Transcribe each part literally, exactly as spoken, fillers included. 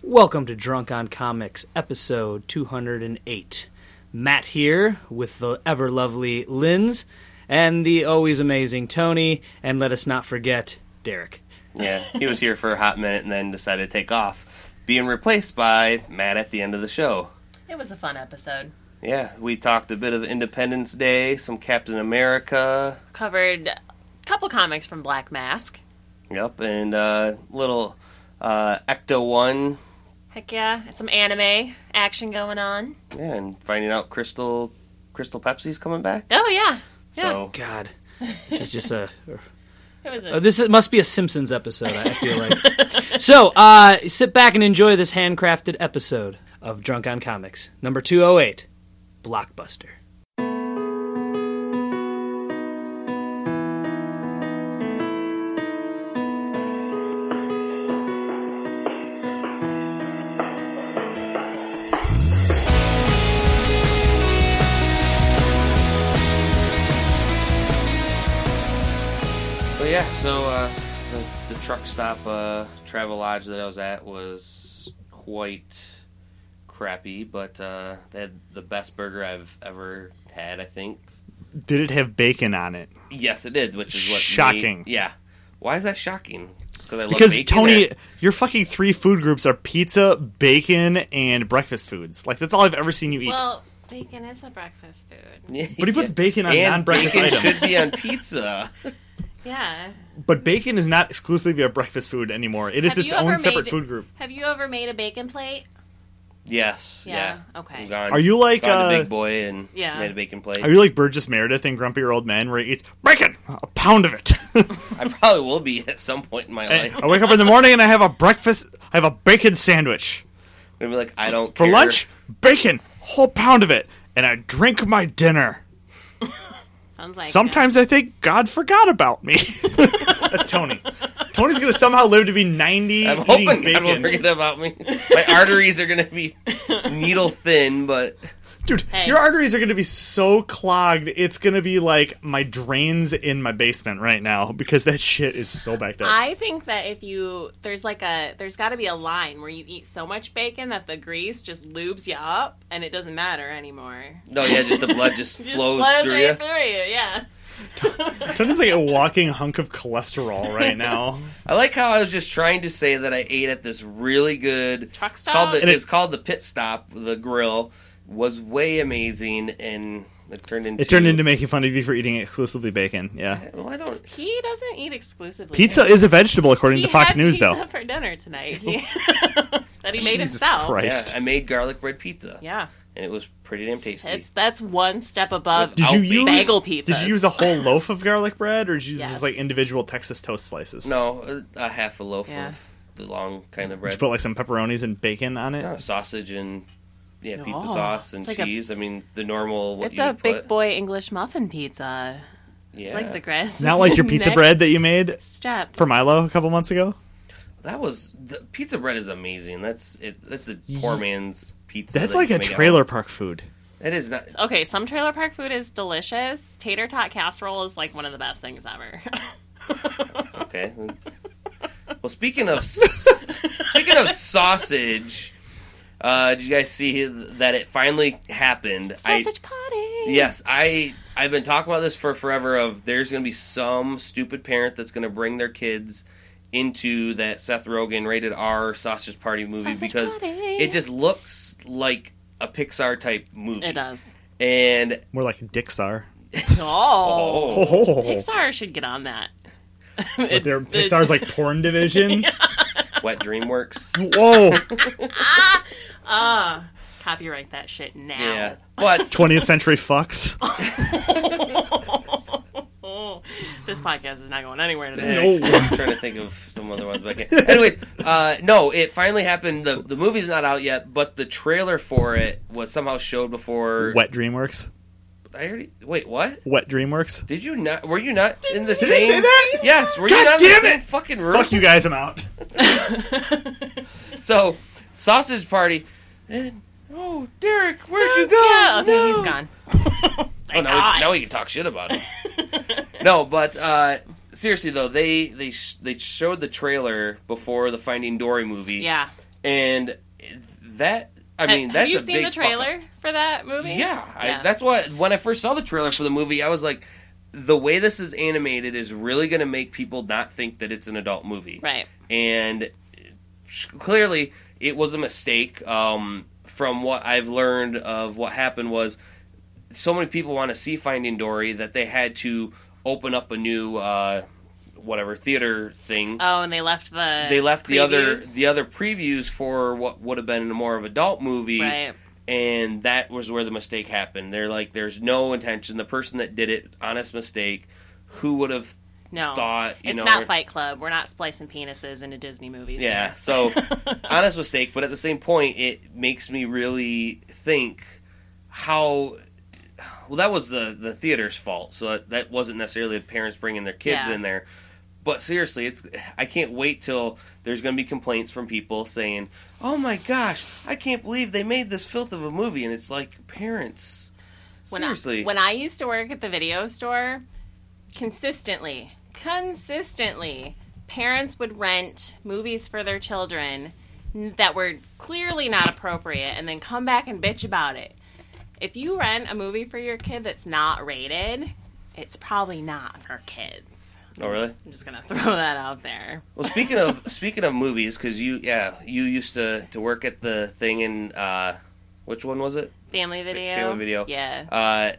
Welcome to Drunk on Comics, episode two hundred eight. Matt here with the ever-lovely Linz and the always amazing Tony, and let us not forget Derek. Yeah, he was here for a hot minute and then decided to take off, being replaced by Matt at the end of the show. It was a fun episode. Yeah, we talked a bit of Independence Day, some Captain America. Covered a couple comics from Black Mask. Yep, and a uh, little uh, Ecto one. Heck yeah, and some anime action going on. Yeah, and finding out Crystal Crystal Pepsi's coming back. Oh, yeah. yeah. So, God, this is just a... It was a... Uh, this must be a Simpsons episode, I feel like. So, uh, sit back and enjoy this handcrafted episode of Drunk on Comics, number two oh eight, Blockbuster. yeah, so uh, the, the truck stop uh, Travel Lodge that I was at was quite crappy, but uh, they had the best burger I've ever had, I think. Did it have bacon on it? Yes, it did, which is what shocking. Made, yeah. Why is that shocking? Because I love because bacon. Tony, or... your fucking three food groups are pizza, bacon, and breakfast foods. Like, that's all I've ever seen you eat. Well, bacon is a breakfast food. Yeah. But he puts bacon on and non-breakfast bacon items. should be on pizza. Yeah. But bacon is not exclusively a breakfast food anymore. It is Have its you own ever separate made- food group. Have you ever made a bacon plate? Yes. Yeah, Yeah. okay. Gone, Are you like, gone uh, to Big Boy and Yeah. made a bacon plate? Are you like Burgess Meredith in Grumpy Old Men, where he eats bacon, a pound of it? I probably will be at some point in my And life. I wake up in the morning and I have a breakfast. I have a bacon sandwich I'm gonna be like, I don't for care. lunch. Bacon, whole pound of it, and I drink my dinner. Sounds like Sometimes I think God forgot about me. That's Tony. Tony's going to somehow live to be ninety I'm eating hoping bacon. God will forget about me. My arteries are gonna be needle thin, but Dude, Hey. your arteries are going to be so clogged, it's going to be like my drains in my basement right now because that shit is so backed up. I think that if you there's like a there's got to be a line where you eat so much bacon that the grease just lubes you up and it doesn't matter anymore. no, yeah, just the blood just, It just flows, flows through right you. through you. Yeah. Tony's like a walking hunk of cholesterol right now. I like how I was just trying to say that I ate at this really good Truck It's stop. called the, And it- it's called the Pit Stop. The grill was way amazing, and it turned into It turned into making fun of you for eating exclusively bacon. Yeah. Well, I don't. He doesn't eat exclusively. Pizza is a vegetable according he to Fox had News, pizza though. for dinner tonight. that he made Jesus himself. Christ. Yeah, I made garlic bread pizza, Yeah. and it was pretty damn tasty. It's that's one step above Did you I'll use bagel pizzas. Did you use a whole loaf of garlic bread, or did you use Yes. just like individual Texas toast slices? no, a, a half a loaf Yeah. of the long kind of Did bread. you put like some pepperonis and bacon on it? Uh, sausage and yeah, pizza Oh, sauce and it's like a- cheese. I mean, the normal. What It's you a would big put. boy English muffin pizza. Yeah, It's like the grass. Not like your pizza Next bread that you made step. for Milo a couple months ago. that was the pizza bread is amazing. That's it. That's a poor man's pizza. That's that like you a make at trailer home. park food. It is not. Okay, some trailer park food is delicious. Tater tot casserole is like one of the best things ever. Okay. Well, speaking of speaking of sausage, uh, did you guys see that it finally happened? Sausage I, party. yes, I I've been talking about this for forever. Of there's going to be some stupid parent that's going to bring their kids into that Seth Rogen rated R sausage party movie Sausage because party. it just looks like a Pixar type movie. It does. And More like Dixar. Oh. Oh, Pixar should get on that. With their Pixar's like porn division. Wet DreamWorks. Whoa, Ah, copyright that shit now. Yeah, but twentieth century fucks. Oh, this podcast is not going anywhere today. No. I'm trying to think of some other ones, but I can't. Anyways, uh, no, it finally happened. The the movie's not out yet, but the trailer for it was somehow showed before. Wet DreamWorks. I already wait. What? Wet DreamWorks. Did you not? Were you not in the Did same? you say that? Yes. Were God you not in the damn same it! fucking room? Fuck you guys, I'm out. So, sausage party. And oh, Derek, where'd you go? Yeah, okay, No. he's gone. Oh, now we, now we can talk shit about him. No, but uh, seriously though, they they sh- they showed the trailer before the Finding Dory movie. Yeah. And that, I mean, have, that's have you a seen big the trailer fuck up. for that movie? Yeah, Yeah. I, that's what. When I first saw the trailer for the movie, I was like, the way this is animated is really going to make people not think that it's an adult movie. Right. And clearly, it was a mistake. Um, from what I've learned of what happened was, so many people want to see Finding Dory that they had to open up a new, uh, whatever theater thing. Oh, and they left the They left the other previews? the other previews for what would have been a more of adult movie. Right. And that was where the mistake happened. They're like, there's no intention. The person that did it, honest mistake. Who would have No, thought, you it's know, not or- Fight Club. We're not splicing penises into Disney movies. Yeah, here. so honest mistake, but at the same point, it makes me really think how. Well, that was the the theater's fault, so that, that wasn't necessarily the parents bringing their kids Yeah. in there. But seriously, it's I can't wait till there's going to be complaints from people saying, "Oh my gosh, I can't believe they made this filth of a movie," and it's like, parents, When seriously, I, when I used to work at the video store, consistently, consistently, parents would rent movies for their children that were clearly not appropriate and then come back and bitch about it. If you rent a movie for your kid that's not rated, it's probably not for kids. oh really? I'm just gonna throw that out there. Well, speaking of speaking of movies, because you yeah you used to, to work at the thing in uh, which one was it? Family video. Family Video. Yeah. Uh,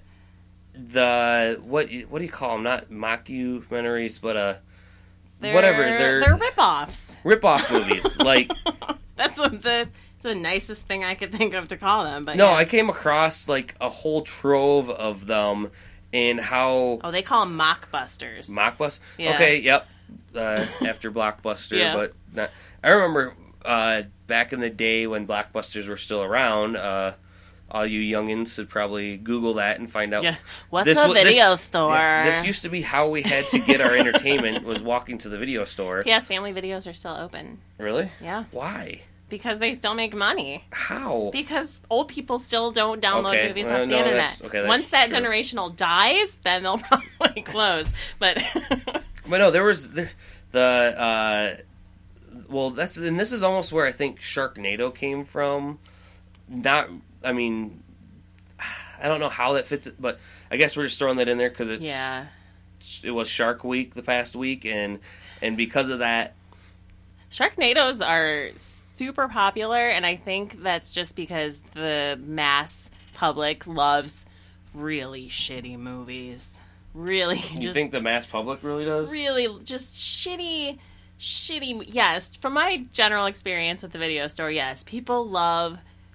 the what what do you call them? Not mockumentaries, but uh, They're, whatever. They're, they're rip-offs. rip-off movies. Like That's the, the the nicest thing I could think of to call them. But no, yeah. I came across like a whole trove of them, and how Oh, they call them mockbusters. Mockbusters. Yeah. Okay, yep. Uh, after Blockbuster, Yeah. but not. I remember uh, back in the day when Blockbusters were still around. Uh, all you youngins should probably Google that and find out. Yeah. What's This a wa- this- video store? Yeah, this used to be how we had to get our entertainment was walking to the video store. Yes, family videos are still open. Really? Yeah. Why? Because they still make money. How? Because old people still don't download Okay, movies well, off the no, internet. that's- okay, that's Once that true. generational dies, then they'll probably close. But But no, there was the, the uh, well, that's and this is almost where I think Sharknado came from. Not, I mean, I don't know how that fits, it, but I guess we're just throwing that in there because it's yeah. it was Shark Week the past week, and and because of that, Sharknadoes are super popular, and I think that's just because the mass public loves really shitty movies. Really, you just think the mass public really does? really just shitty, shitty. Yes, from my general experience at the video store, yes, people love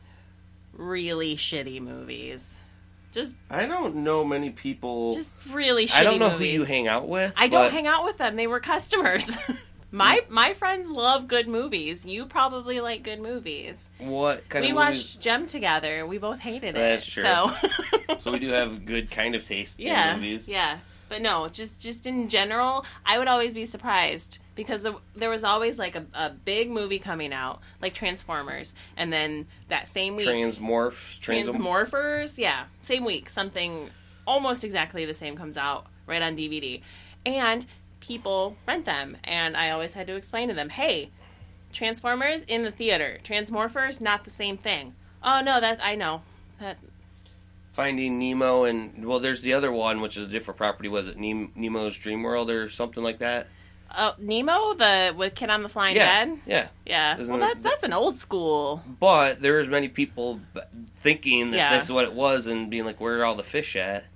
really shitty movies. Just, I don't know many people. just really shitty I don't know movies. who you hang out with. I don't but hang out with them. They were customers. my my friends love good movies. You probably like good movies. What kind We of watched movies? Gem together. We both hated it. That's true. So, So we do have good kind of taste yeah, in movies. yeah. But no, just just in general, I would always be surprised because the, there was always like a, a big movie coming out, like Transformers, and then that same week, Transmorphs, trans- Transmorphers, yeah, same week, something almost exactly the same comes out right on D V D, and people rent them, and I always had to explain to them, hey, Transformers in the theater, Transmorphers not the same thing. Oh no, that I know that. Finding Nemo, and well, there's the other one, which is a different property. Was it Nem- Nemo's Dream World or something like that? Oh, Nemo, the with Kid on the Flying Yeah, Dead. yeah. Yeah, Isn't well, it- that's that's an old school. But there's many people b- thinking that Yeah. this is what it was, and being like, "Where are all the fish at?"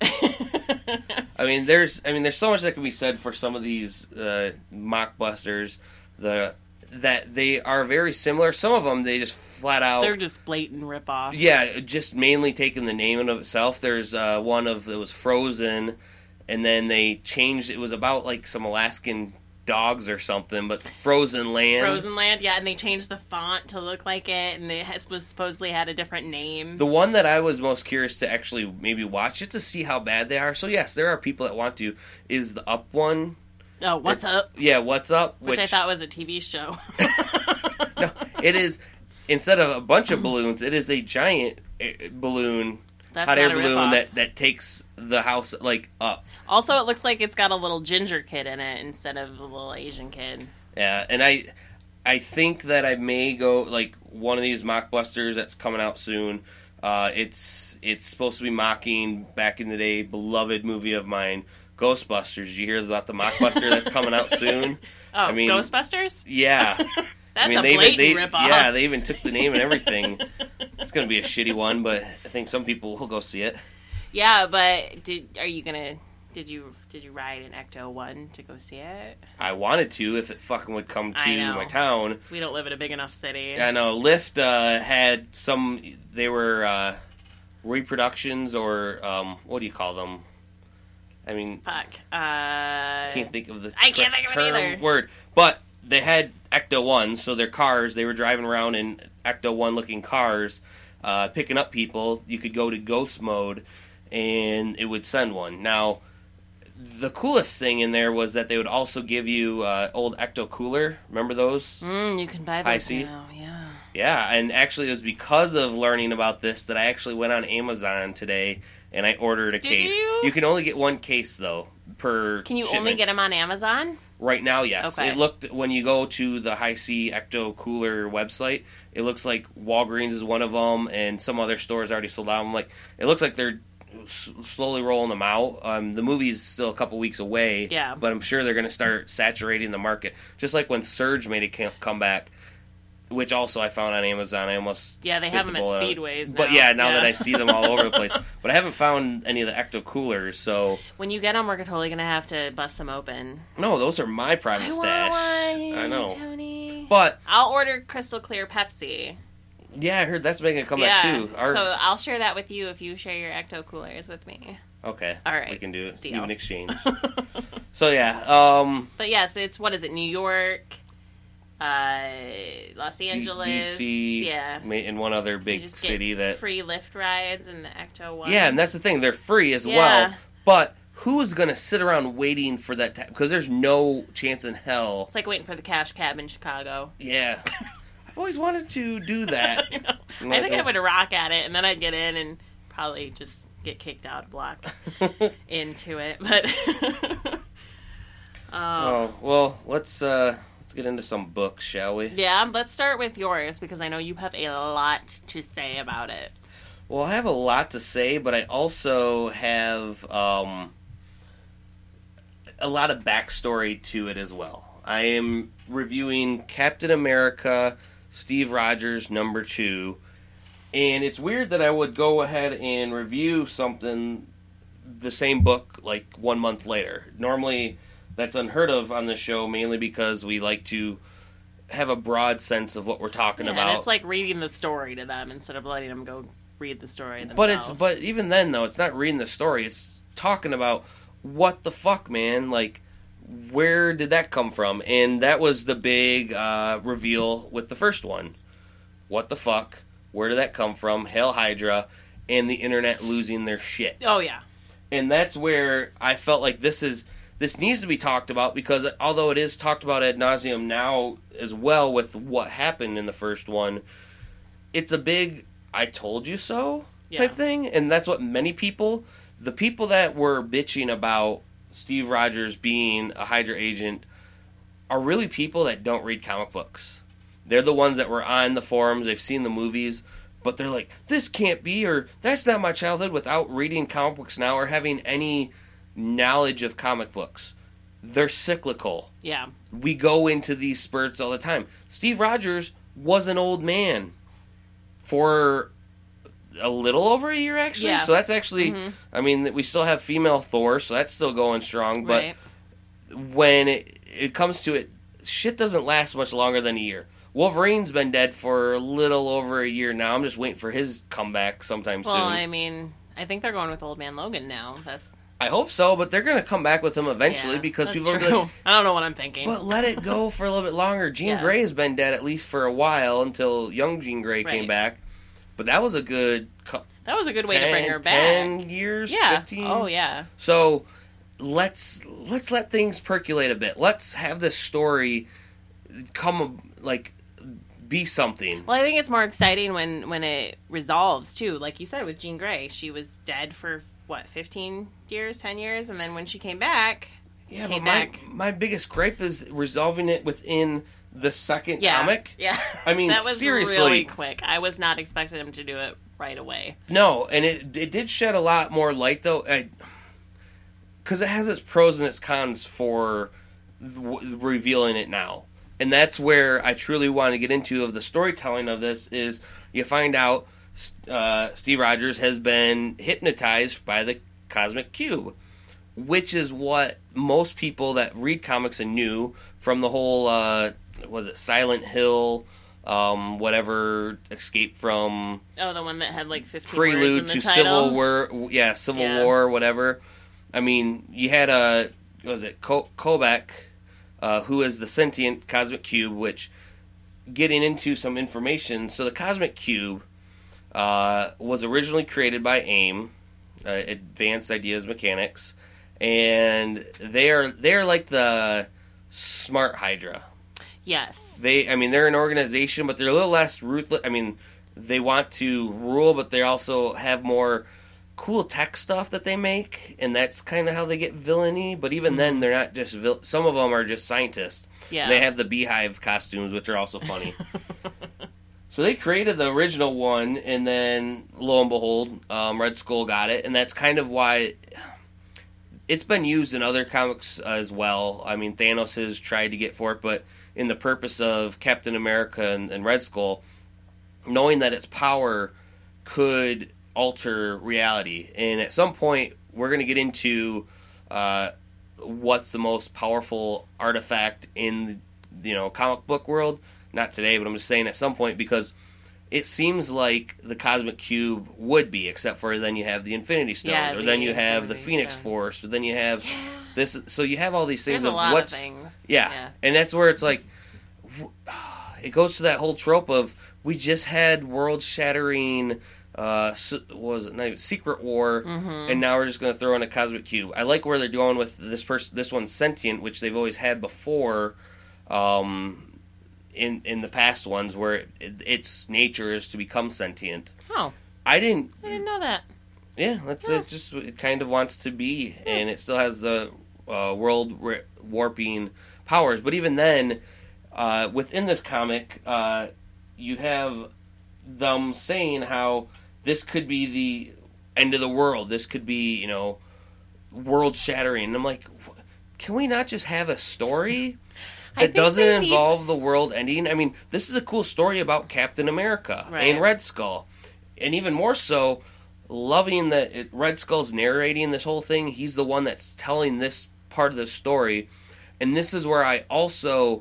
I mean, there's, I mean, there's so much that can be said for some of these uh, mockbusters. The that they are very similar. Some of them they just flat out. They're just blatant ripoffs. Yeah, just mainly taking the name in of itself. There's uh, one of that was Frozen, and then they changed. It was about like some Alaskan dogs or something, but Frozen Land. Frozen Land, yeah, and they changed the font to look like it, and it has, was supposedly had a different name. The one that I was most curious to actually maybe watch just to see how bad they are. So yes, there are people that want to. Is the Up one? oh, what's It's- up? Yeah, What's Up? Which, I thought was a T V show. No, it is. Instead of a bunch of balloons, it is a giant uh, balloon, That's hot not air a balloon ripoff. that that takes the house like up. Also, it looks like it's got a little ginger kid in it instead of a little Asian kid. Yeah, and I, I think that I may go, like, one of these mockbusters that's coming out soon. Uh, it's it's supposed to be mocking, back in the day, beloved movie of mine, Ghostbusters. Did you hear about the mockbuster that's coming out soon? Oh, I mean, Ghostbusters? Yeah. That's I mean, a they blatant even, they, ripoff. Yeah, they even took the name and everything. It's going to be a shitty one, but I think some people will go see it. Yeah, but did are you gonna? Did you did you ride an Ecto one to go see it? I wanted to if it fucking would come I to know. my town. We don't live in a big enough city. I know. Lyft uh, had some. They were uh, reproductions, or um, what do you call them? I mean, Fuck. Uh, I can't think of the I can't think of it term either. word. But they had Ecto ones, so their cars. They were driving around in Ecto one looking cars, uh, picking up people. You could go to ghost mode, and it would send one. Now, the coolest thing in there was that they would also give you uh, old Ecto Cooler. Remember those? Mm, you can buy I those see. now. Yeah. Yeah, and actually it was because of learning about this that I actually went on Amazon today and I ordered a Did case. you? can only get one case, though, per Can you shipment. only get them on Amazon? Right now, yes. Okay. It looked, when you go to the High C Ecto Cooler website, it looks like Walgreens is one of them, and some other stores already sold out. I'm like, it looks like they're s- slowly rolling them out. Um, the movie's still a couple weeks away, Yeah. but I'm sure they're going to start saturating the market. Just like when Surge made a ca- comeback, which also I found on Amazon. I almost Yeah, they bit have the them at bullet. Speedways now. But yeah, now Yeah. that I see them all over the place. But I haven't found any of the Ecto Coolers, so... When you get them, we're totally gonna have to bust them open. No, those are my private I stash. want one, I know. Tony. But, I'll order crystal clear Pepsi. yeah, I heard that's making a comeback, yeah. too. Our... So I'll share that with you if you share your Ecto Coolers with me. Okay. All right. We can do it. Deal. Even exchange. So, yeah. Um, But yes, it's, what is it, New York, uh, Los Angeles. D C, Yeah. ma- and one other You big just get city that... free Lyft rides in the Ecto one. Yeah, and that's the thing. They're free as Yeah. well. But who is going to sit around waiting for that? Because there's no chance in hell. It's like waiting for the cash cab in Chicago. Yeah. I've always wanted to do that. I know. I think I would rock at it, and then I'd get in and probably just get kicked out a block into it. But oh. Oh, well, let's uh, let's get into some books, shall we? Yeah, let's start with yours because I know you have a lot to say about it. Well, I have a lot to say, but I also have um, a lot of backstory to it as well. I am reviewing Captain America, Steve Rogers, number two. And it's weird that I would go ahead and review something, the same book, like one month later. Normally, that's unheard of on this show, mainly because we like to have a broad sense of what we're talking Yeah, about. and it's like reading the story to them instead of letting them go read the story themselves. But it's but even then though, it's not reading the story. It's talking about what the fuck, man. Like, where did that come from? And that was the big uh, reveal with the first one. What the fuck? Where did that come from? Hail Hydra, and the internet losing their shit. Oh yeah. And that's where I felt like this is this needs to be talked about, because although it is talked about ad nauseum now as well with what happened in the first one, it's a big I told you so Yeah. type thing. And that's what many people, the people that were bitching about Steve Rogers being a Hydra agent, are really people that don't read comic books. They're the ones that were on the forums, they've seen the movies, but they're like, this can't be, or that's not my childhood, without reading comic books now or having any knowledge of comic books. They're cyclical. Yeah. We go into these spurts all the time. Steve Rogers was an old man for a little over a year, actually. Yeah. So that's actually, Mhm. I mean, we still have female Thor, so that's still going strong. But Right. when it, it comes to it, shit doesn't last much longer than a year. Wolverine's been dead for a little over a year now. I'm just waiting for his comeback sometime Well, soon. I mean, I think they're going with Old Man Logan now. That's I hope so, but they're going to come back with him eventually yeah, because that's people are true. going to... I don't know what I'm thinking. But let it go for a little bit longer. Jean Yeah. Grey has been dead at least for a while until young Jean Grey came Right. back. But that was a good... cu- that was a good way ten, to bring her back. ten years? yeah. fifteen? Oh yeah. So let's let's let things percolate a bit. Let's have this story come, like, be something. Well, I think it's more exciting when when it resolves too. Like you said with Jean Grey, she was dead for what, fifteen years, ten years, and then when she came back, Yeah, came but my, back. my biggest gripe is resolving it within the second Yeah. comic. Yeah. I mean, that was seriously. really quick. I was not expecting him to do it right away. No, and it it did shed a lot more light, though, because it has its pros and its cons for w- revealing it now. And that's where I truly want to get into of the storytelling of this is you find out uh, Steve Rogers has been hypnotized by the Cosmic Cube, which is what most people that read comics and knew from the whole, uh, was it Silent Hill, um, whatever, Escape from... Oh, the one that had like fifteen Prelude words in the to title? Civil War, yeah, Civil Yeah. War, whatever. I mean, you had a, what was it, Ko- Kobach, uh, who is the sentient Cosmic Cube, which, getting into some information, so the Cosmic Cube uh, was originally created by AIM, uh, Advanced Ideas Mechanics, and they are they're like the Smart Hydra. Yes. They, I mean, they're an organization, but they're a little less ruthless. I mean, they want to rule, but they also have more cool tech stuff that they make, and that's kind of how they get villainy. But even mm-hmm. then, they're not just vil- some of them are just scientists. Yeah. They have the beehive costumes, which are also funny. So they created the original one, and then lo and behold, um, Red Skull got it, and that's kind of why it's been used in other comics as well. I mean, Thanos has tried to get for it, but in the purpose of Captain America and, and Red Skull, knowing that its power could alter reality. And at some point, we're going to get into uh, what's the most powerful artifact in, you know, comic book world. Not today, but I'm just saying at some point, because it seems like the Cosmic Cube would be, except for then you have the Infinity Stones, Yeah, or the then you have the Infinity Phoenix Stones. Force, or then you have Yeah. this. So you have all these things There's a of lot what's of things. Yeah. Yeah. And that's where it's like, it goes to that whole trope of we just had world-shattering, uh, what was it, not even, Secret War, Mm-hmm. and now we're just going to throw in a Cosmic Cube. I like where they're going with this person. This one's sentient, which they've always had before, um, in in the past ones, where it, it, its nature is to become sentient. Oh, I didn't. I didn't know that. Yeah, that's Yeah. it. Just it kind of wants to be, and it still has the uh, world wa- warping powers. But even then, uh, within this comic, uh, you have them saying how this could be the end of the world. This could be, you know, world shattering. And I'm like, can we not just have a story I that think doesn't they need- involve the world ending? I mean, this is a cool story about Captain America Right. and Red Skull, and even more so, loving that it, Red Skull's narrating this whole thing. He's the one that's telling this part of the story, and this is where I also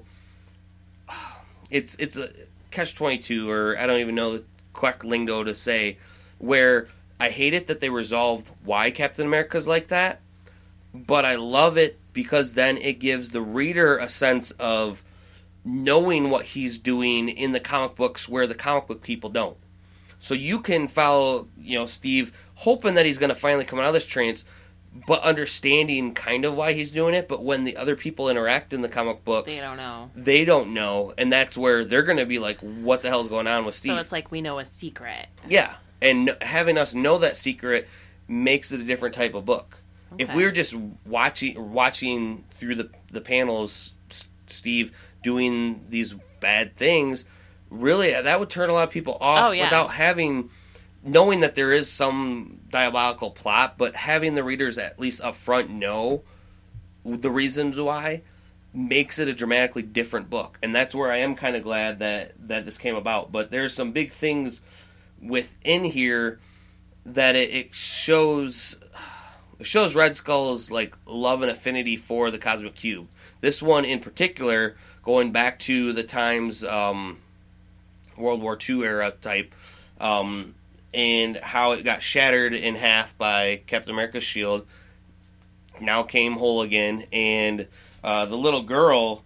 it's it's a catch twenty-two, or I don't even know the correct lingo to say, where I hate it that they resolved why Captain America's like that, but I love it because then it gives the reader a sense of knowing what he's doing in the comic books where the comic book people don't. So you can follow, you know, Steve, hoping that he's going to finally come out of this trance, but understanding kind of why he's doing it. But when the other people interact in the comic books, They don't know. they don't know, and that's where they're going to be like, what the hell's going on with Steve? So it's like we know a secret. Yeah, and having us know that secret makes it a different type of book. If Okay. we were just watching watching through the the panels, S- Steve doing these bad things, really, that would turn a lot of people off Oh, yeah. without having, knowing that there is some diabolical plot, but having the readers at least up front know the reasons why makes it a dramatically different book. And that's where I am kind of glad that, that this came about. But there's some big things within here that it, it shows... It shows Red Skull's like love and affinity for the Cosmic Cube. This one in particular, going back to the times um, World War Two era type, um, and how it got shattered in half by Captain America's shield, now came whole again, and uh, the little girl,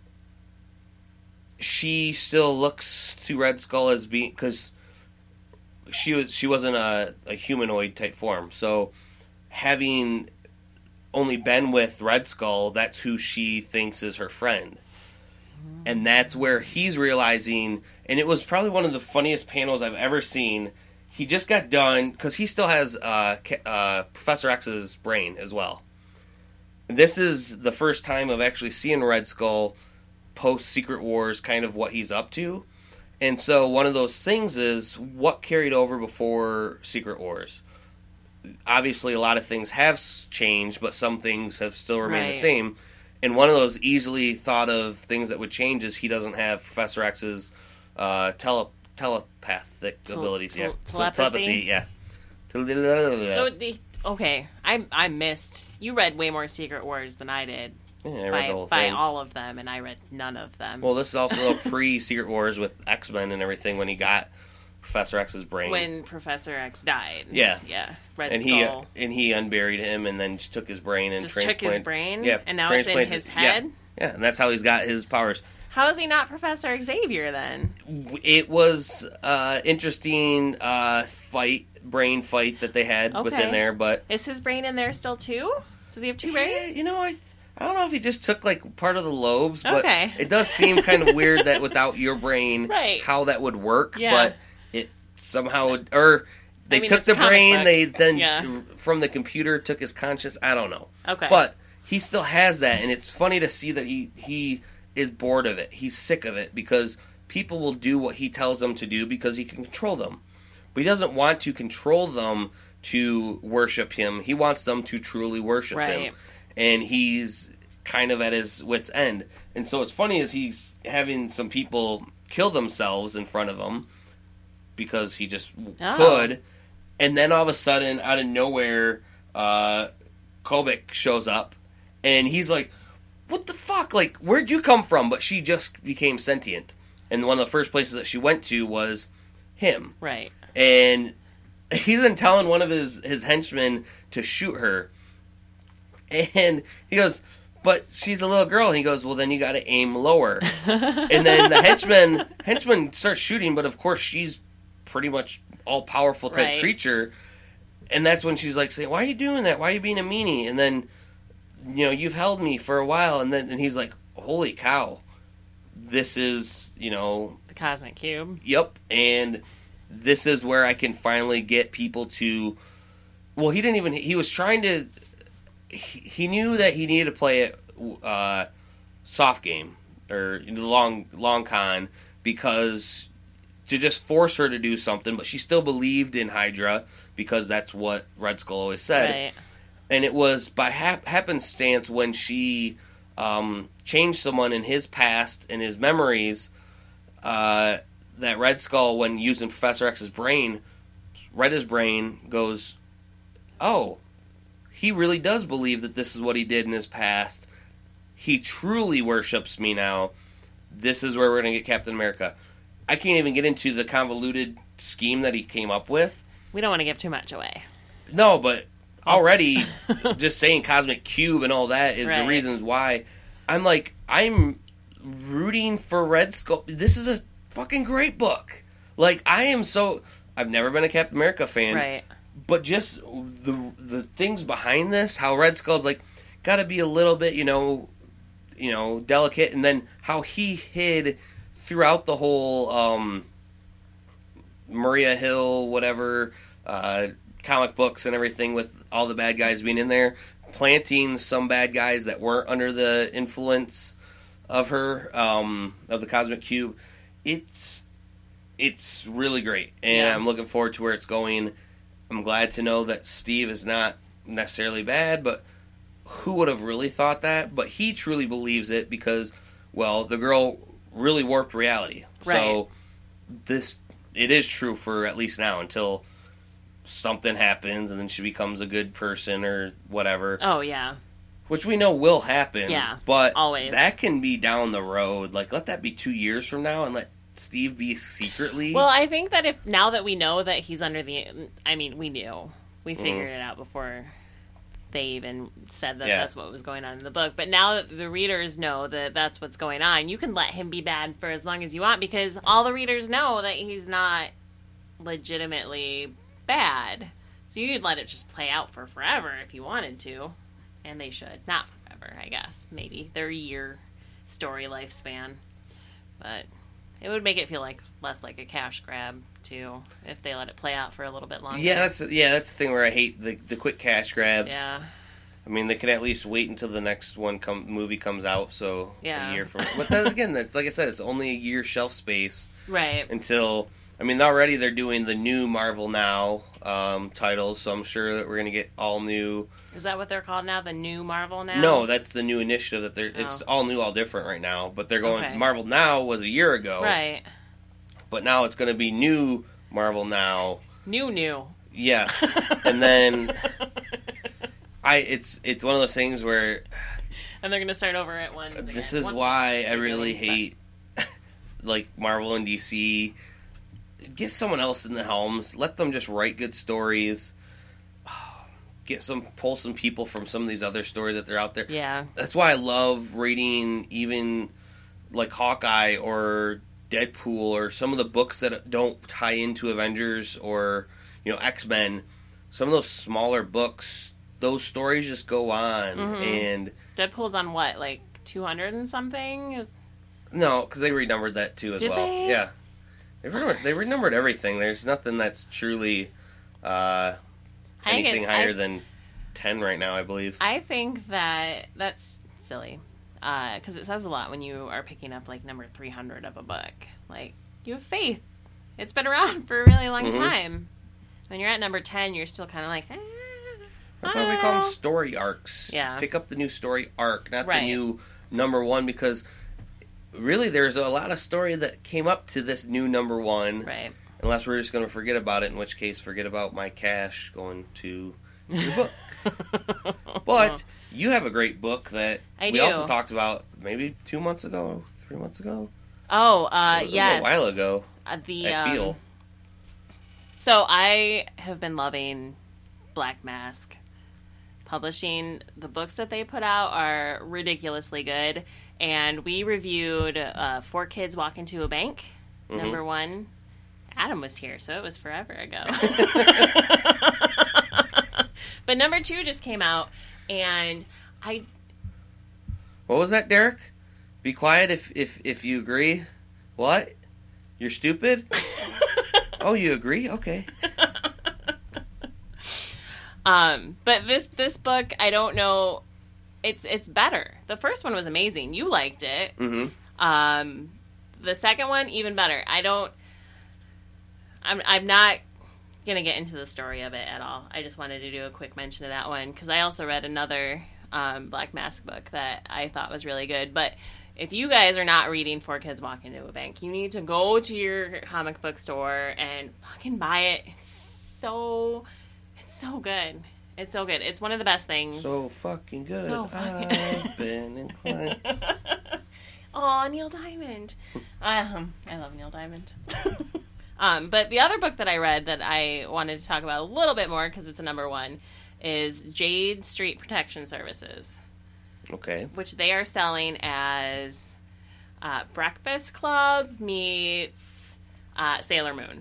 she still looks to Red Skull as being, because she was she wasn't a, a humanoid type form, so having only been with Red Skull, that's who she thinks is her friend. And that's where he's realizing, and it was probably one of the funniest panels I've ever seen. He just got done, because he still has uh, uh, Professor X's brain as well. This is the first time of actually seeing Red Skull post Secret Wars kind of what he's up to. And so one of those things is what carried over before Secret Wars. Obviously, a lot of things have changed, but some things have still remained Right. the same. And one of those easily thought of things that would change is he doesn't have Professor X's uh, tele- telepathic Tel- abilities. tel- yeah, telepathy? yeah. So, the, okay, I I missed. You read way more Secret Wars than I did. Yeah, I read by the whole by thing. all of them, and I read none of them. Well, this is also a pre-Secret Wars with X-Men and everything when he got Professor X's brain. when Professor X died. Yeah. Yeah. Red and he Skull. and he unburied him and then just took his brain and Just transplanted. took his brain? Yeah, And now it's in transplanted- his yeah, head? Yeah, and that's how he's got his powers. How is he not Professor Xavier then? It was uh interesting uh fight, brain fight that they had Okay. within there, but Is his brain in there still too? Does he have two yeah, brains? you know, I I don't know if he just took like part of the lobes, but Okay. it does seem kind of weird that without your brain, Right. how that would work. Yeah. But it somehow would, or they I mean, took it's the a comic brain, book. they then Yeah. from the computer took his conscience. I don't know. Okay. But he still has that, and it's funny to see that he he is bored of it. He's sick of it because people will do what he tells them to do because he can control them. But he doesn't want to control them to worship him. He wants them to truly worship Right. him. And he's kind of at his wit's end. And so what's funny is he's having some people kill themselves in front of him because he just Oh. could. And then all of a sudden, out of nowhere, uh, Kobik shows up, and he's like, what the fuck? Like, where'd you come from? But she just became sentient. And one of the first places that she went to was him. Right. And he's then telling one of his, his henchmen to shoot her. And he goes, but she's a little girl. And he goes, well, then you got to aim lower. And then the henchman, henchman starts shooting, but of course she's pretty much all-powerful type Right. creature. And that's when she's like saying, why are you doing that? Why are you being a meanie? And then, you know, you've held me for a while. And then and he's like, holy cow. This is, you know, The Cosmic Cube. yep. And this is where I can finally get people to, well, he didn't even, he was trying to, he, he knew that he needed to play it uh, soft game or long, long con because to just force her to do something, but she still believed in Hydra because that's what Red Skull always said. Right. And it was by hap- happenstance when she um, changed someone in his past and his memories uh, that Red Skull, when using Professor X's brain, read his brain, goes, oh, he really does believe that this is what he did in his past. He truly worships me now. This is where we're going to get Captain America. I can't even get into the convoluted scheme that he came up with. We don't want to give too much away. No, but already just saying Cosmic Cube and all that is Right. the reasons why I'm like, I'm rooting for Red Skull. This is a fucking great book. Like, I am so... I've never been a Captain America fan. Right. But just the the things behind this, how Red Skull's like, gotta be a little bit, you know, you know, delicate, and then how he hid throughout the whole um, Maria Hill, whatever, uh, comic books and everything with all the bad guys being in there, planting some bad guys that weren't under the influence of her, um, of the Cosmic Cube. It's it's really great, and Yeah. I'm looking forward to where it's going. I'm glad to know that Steve is not necessarily bad, but who would have really thought that? But he truly believes it because, well, the girl really warped reality. Right. So this it is true for at least now until something happens and then she becomes a good person or whatever, Oh, yeah. which we know will happen. Yeah, but always. that can be down the road. Like, let that be two years from now and let Steve be secretly. Well, I think that if now that we know that he's under the, I mean, we knew, we figured it out before they even said that Yeah. that's what was going on in the book. But now that the readers know that that's what's going on, you can let him be bad for as long as you want because all the readers know that he's not legitimately bad. So you could let it just play out for forever if you wanted to, and they should. Not forever, I guess. Maybe their year story lifespan, but. It would make it feel like less like a cash grab too if they let it play out for a little bit longer. yeah, that's yeah, that's the thing where I hate the the quick cash grabs. Yeah. I mean, they can at least wait until the next one come movie comes out. So Yeah. a year from. But then again, that's like I said, it's only a year shelf space Right. until. I mean, already they're doing the new Marvel Now um, titles, so I'm sure that we're gonna get all new. Is that what they're called now? The new Marvel now? No, that's the new initiative that they're. Oh. It's all new, all different right now. But they're going. Okay. Marvel Now was a year ago, Right. but now it's going to be new Marvel Now. New, new. Yeah, and then I. It's it's one of those things where And they're going to start over at one. this again. is One- why I They're really doing, hate like Marvel and D C. Get someone else in the helms. Let them just write good stories. Get some pull some people from some of these other stories that they're out there. but- Yeah. That's why I love reading even like Hawkeye or Deadpool or some of the books that don't tie into Avengers or, you know, X-Men. Some of those smaller books, those stories just go on. Mhm. And Deadpool's on what, like two hundred and something? Is no, because they renumbered that too as Did well. they? Yeah, they renumbered, they renumbered everything. There's nothing that's truly uh, I think anything it- higher I- than ten right now, I believe. I think that that's silly. Because it says a lot when you are picking up, like, number three hundred of a book. Like, you have faith. It's been around for a really long Mhm. time. When you're at number ten, you're still kind of like, eh, That's why we call ah. them story arcs. Yeah. Pick up the new story arc, not Right. the new number one, because really there's a lot of story that came up to this new number one. Right. Unless we're just going to forget about it, in which case forget about my cash going to your book. But you have a great book that I we do. also talked about maybe two months ago, three months ago. Oh, uh, It was yes. a while ago. Uh, the, I feel. um, So I have been loving Black Mask Publishing. The books that they put out are ridiculously good. And we reviewed uh, Four Kids Walk Into a Bank, Mhm. number one. Adam was here, so it was forever ago. But number two just came out, and I What was that, Derek? Be quiet if if if you agree. What? You're stupid? Oh, you agree? Okay. Um, but this this book, I don't know. It's it's better. The first one was amazing. You liked it. Mm-hmm. Um, the second one even better. I don't. I'm I'm not gonna get into the story of it at all. I just wanted to do a quick mention of that one because I also read another um, Black Mask book that I thought was really good. But if you guys are not reading Four Kids Walk Into a Bank, you need to go to your comic book store and fucking buy it. It's so. So good. It's so good. It's one of the best things. So fucking good. So fucking- I've been inclined. Oh, Neil Diamond. Um, I love Neil Diamond. um, but the other book that I read that I wanted to talk about a little bit more because it's a number one is Jade Street Protection Services, Okay. which they are selling as uh, Breakfast Club meets uh, Sailor Moon.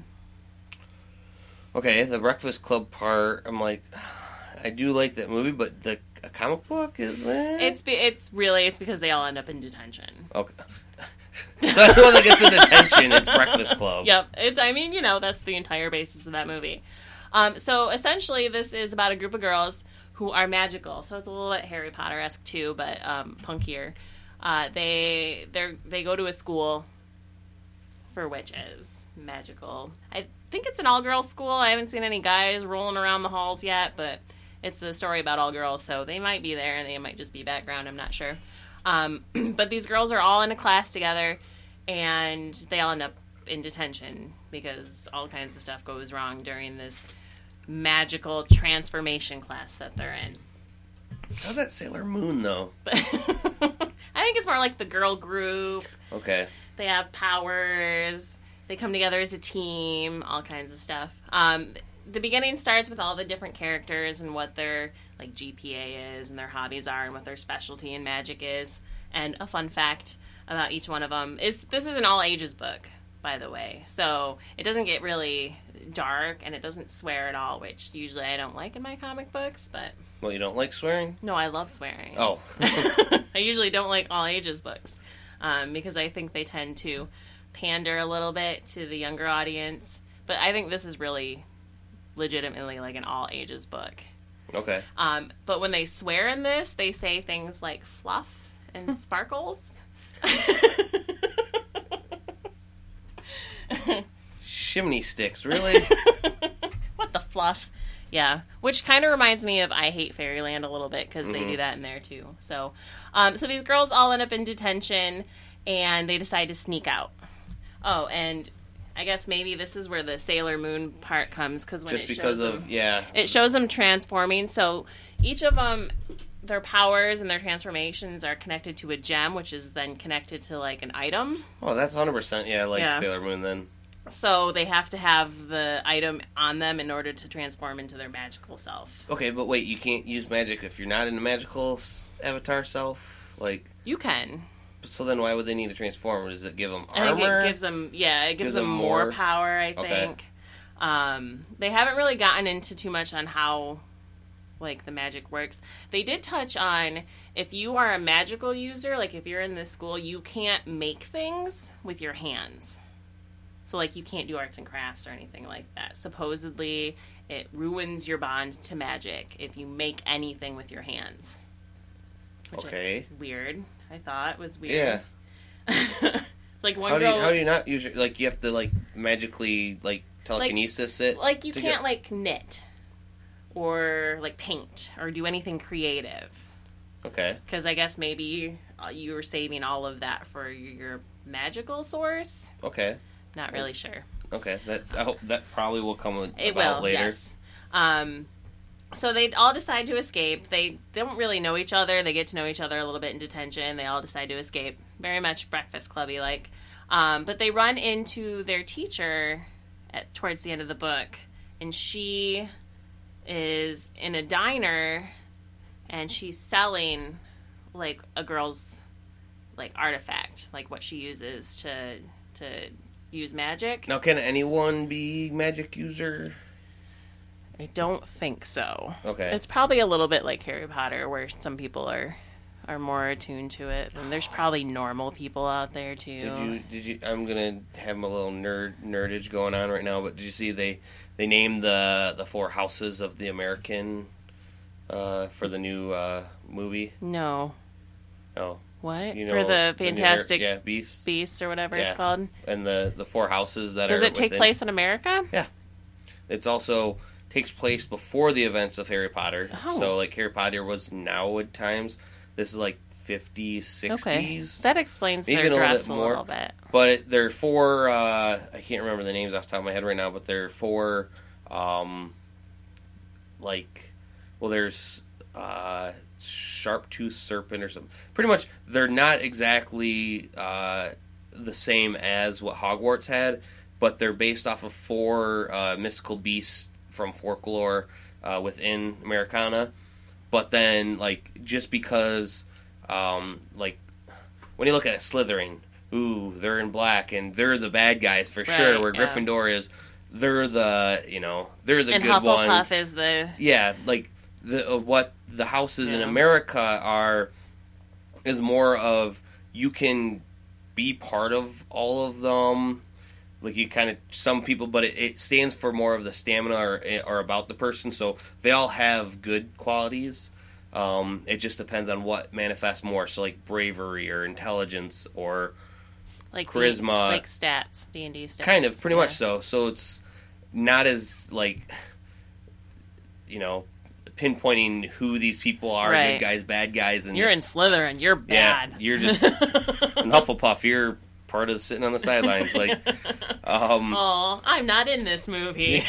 Okay, the Breakfast Club part, I'm like, I do like that movie, but the a comic book is that? It's be- it's really it's because they all end up in detention. Okay. So everyone that gets in detention, it's Breakfast Club. Yep. It's, I mean, you know, that's the entire basis of that movie. Um, so essentially, this is about a group of girls who are magical. So it's a little bit Harry Potter-esque too, but um, punkier. Uh, they they they go to a school for witches, magical. I think it's an all-girls school. I haven't seen any guys rolling around the halls yet, but it's a story about all girls, so they might be there and they might just be background. I'm not sure. Um, but these girls are all in a class together, and they all end up in detention because all kinds of stuff goes wrong during this magical transformation class that they're in. How's that Sailor Moon, though? But I think it's more like the girl group. Okay. They have powers. They come together as a team, all kinds of stuff. Um, the beginning starts with all the different characters and what their like G P A is and their hobbies are and what their specialty in magic is. And a fun fact about each one of them is this is an all ages book, by the way. So it doesn't get really dark and it doesn't swear at all, which usually I don't like in my comic books. But Well, you don't like swearing? no, I love swearing. Oh. I usually don't like all ages books um, because I think they tend to pander a little bit to the younger audience. But I think this is really legitimately like an all ages book. Okay. Um, but when they swear in this, they say things like fluff and sparkles. Chimney sticks, really? What the fluff? Yeah, which kind of reminds me of I Hate Fairyland a little bit, because Mm-hmm. they do that in there too. So, um, so these girls all end up in detention, and they decide to sneak out. Oh, and I guess maybe this is where the Sailor Moon part comes, because when Just it because shows of, them, yeah. it shows them transforming. So each of them, their powers and their transformations are connected to a gem, which is then connected to like an item. Oh, that's one hundred percent, yeah, like Yeah. Sailor Moon then. So they have to have the item on them in order to transform into their magical self. Okay, but wait, you can't use magic if you're not in a magical s- avatar self? Like, You can. so then why would they need to transform? Does it give them I think armor? it gives them, yeah, it gives, Gives them, them more, more? power, I Okay. think. Um, they haven't really gotten into too much on how, like, the magic works. They did touch on, if you are a magical user, like, if you're in this school, you can't make things with your hands. So, like, you can't do arts and crafts or anything like that. Supposedly, it ruins your bond to magic if you make anything with your hands. Which I- Okay. weird. I thought was weird. Yeah. Like, one How do girl... you, how do you not use your, like, you have to, like, magically, like, telekinesis it? Like, you to can't, get- like, knit or, like, paint or do anything creative. Okay. Because I guess maybe uh, you were saving all of that for your magical source. Okay. Not really sure. Okay. That's, I hope that probably will come with, It about will, later. yes. Um, so they all decide to escape. They don't really know each other. They get to know each other a little bit in detention. They all decide to escape. Very much Breakfast Clubby-like. Um, but they run into their teacher at, towards the end of the book. And she is in a diner, and she's selling, like, a girl's, like, artifact. Like, what she uses to to use magic. Now, can anyone be magic user? I don't think so. Okay. It's probably a little bit like Harry Potter, where some people are are more attuned to it, and there's probably normal people out there too. Did you? Did you? I'm gonna have a little nerd nerdage going on right now, but did you see they they named the the four houses of the American uh, for the new uh, movie? No. Oh, What? you know For the new- Fantastic yeah, Beasts, Beast or whatever Yeah. it's called. and the the four houses that Does are. it take within- place in America? It's also takes place before the events of Harry Potter. Oh. So like Harry Potter was now at times. This is like fifties, Okay. sixties. That explains Maybe their a little dress bit a more. little bit. But it, there are four. Uh, I can't remember the names off the top of my head right now. But there are four. Um, like, well, there's uh, sharp tooth serpent or something. Pretty much, they're not exactly uh, the same as what Hogwarts had, but they're based off of four uh, mystical beasts from folklore uh, within Americana. But then, like, just because, um, like, when you look at it, Slytherin, ooh, they're in black, and they're the bad guys for sure, Right, where yeah. Gryffindor is, they're the, you know, they're the And good Hufflepuff ones. is the Yeah, like, the uh, what the houses in Yeah. America are, is more of, you can be part of all of them. Like, you kind of, some people, but it, it stands for more of the stamina or, or about the person, so they all have good qualities. Um, it just depends on what manifests more, so like bravery or intelligence or like charisma. D- like stats, D and D stats. kind of, pretty yeah. much so. So it's not as, like, you know, pinpointing who these people are, Right. good guys, bad guys. And You're in just, Slytherin. You're yeah, bad. you're just, in Hufflepuff, you're part of the sitting on the sidelines. Like, um, Oh, I'm not in this movie.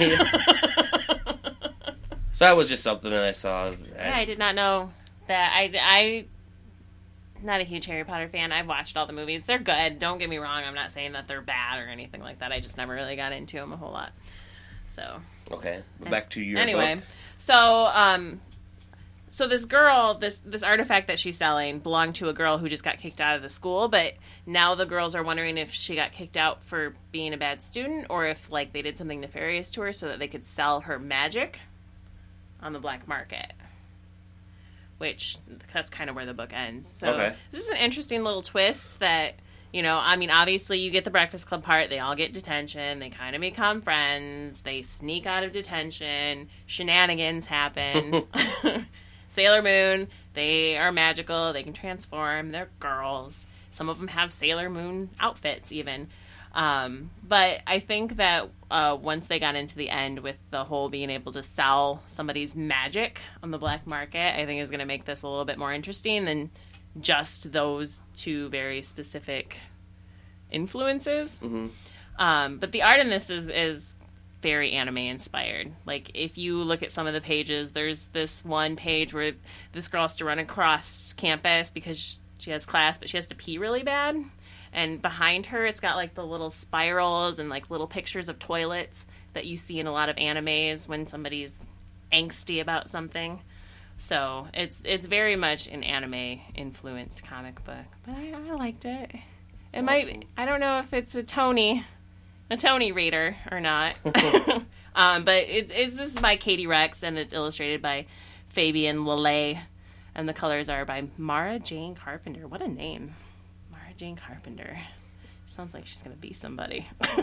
so that was just something that I saw. Yeah, I did not know that. I, I, not a huge Harry Potter fan. I've watched all the movies. They're good. Don't get me wrong. I'm not saying that they're bad or anything like that. I just never really got into them a whole lot. So Okay, back to your anyway, book. so um, so this girl, this this artifact that she's selling belonged to a girl who just got kicked out of the school. But now the girls are wondering if she got kicked out for being a bad student, or if like they did something nefarious to her so that they could sell her magic on the black market. Which, that's kind of where the book ends. So Okay. it's just an interesting little twist that You know, I mean, obviously you get the Breakfast Club part. They all get detention. They kind of become friends. They sneak out of detention. Shenanigans happen. Sailor Moon, they are magical. They can transform. They're girls. Some of them have Sailor Moon outfits even. Um, but I think that uh, once they got into the end with the whole being able to sell somebody's magic on the black market, I think is going to make this a little bit more interesting than just those two very specific influences. Mm-hmm. Um, but the art in this is, is very anime inspired. Like, if you look at some of the pages, there's this one page where this girl has to run across campus because she has class, but she has to pee really bad. And behind her, it's got, like, the little spirals and, like, little pictures of toilets that you see in a lot of animes when somebody's angsty about something. So it's it's very much an anime-influenced comic book. But I, I liked it. It Awesome. might... I don't know if it's a Tony... a Tony reader or not. um, but it, it's this is by Katie Rex, and it's illustrated by Fabian Lelay. And the colors are by Mara Jane Carpenter. What a name. Jane Carpenter. Sounds like she's going to be somebody.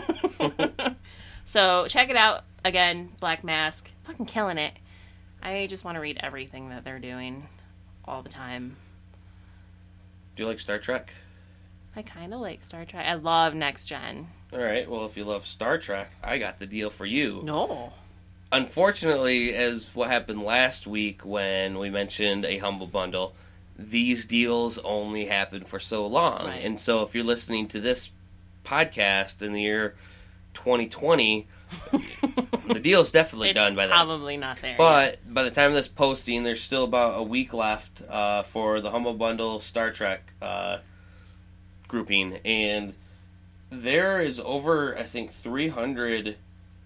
So check it out. Again, Black Mask. Fucking killing it. I just want to read everything that they're doing all the time. Do you like Star Trek? I kind of like Star Trek. I love Next Gen. All right. Well, if you love Star Trek, I got the deal for you. No. Unfortunately, as what happened last week when we mentioned a Humble Bundle, these deals only happen for so long. Right. And so if you're listening to this podcast in the year twenty twenty, the deal's definitely It's done by then. probably not there. But by the time of this posting, there's still about a week left uh, for the Humble Bundle Star Trek uh, grouping. And there is over, I think, three hundred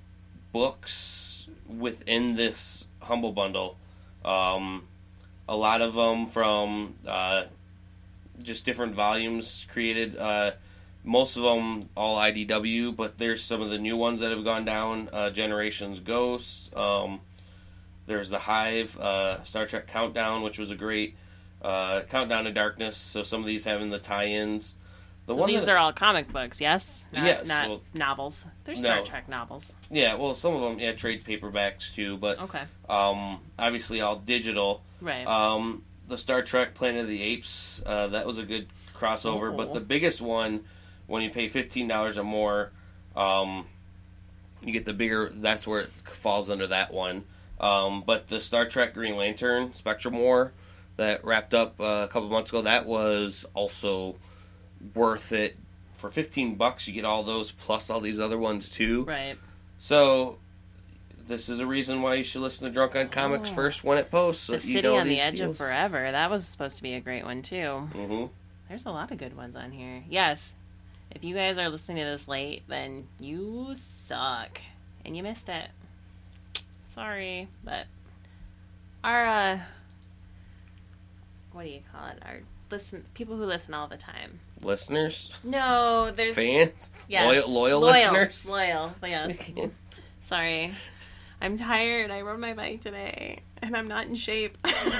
books within this Humble Bundle. Um... A lot of them from uh, just different volumes created. Uh, most of them all I D W, but there's some of the new ones that have gone down. Uh, Generations Ghosts. Um, there's the Hive, uh, Star Trek Countdown, which was a great uh, Countdown to Darkness. So some of these having the tie-ins. The so one these that, are all comic books, yes? Not, Yes, Not well, novels. They're Star no. Trek novels. yeah, well, some of them, yeah, trade paperbacks too, but Okay. um, obviously all digital. Right. Um, the Star Trek Planet of the Apes, uh, that was a good crossover. Oh. But the biggest one, when you pay fifteen dollars or more, um, you get the bigger, that's where it falls under that one. Um, but the Star Trek Green Lantern Spectrum War that wrapped up uh, a couple months ago, that was also worth it. For fifteen bucks, you get all those plus all these other ones too. right. So this is a reason why you should listen to Drunk on Comics Oh. first when it posts. So The that you City know on the these Edge deals. of Forever. That was supposed to be a great one, too. Mm-hmm. There's a lot of good ones on here. Yes. If you guys are listening to this late, then you suck. And you missed it. Sorry. But our, uh... what do you call it? Our listen... people who listen all the time. Listeners? No, there's... Fans? Yes. Loyal, loyal, loyal listeners? Loyal, yes. Sorry. I'm tired. I rode my bike today, and I'm not in shape.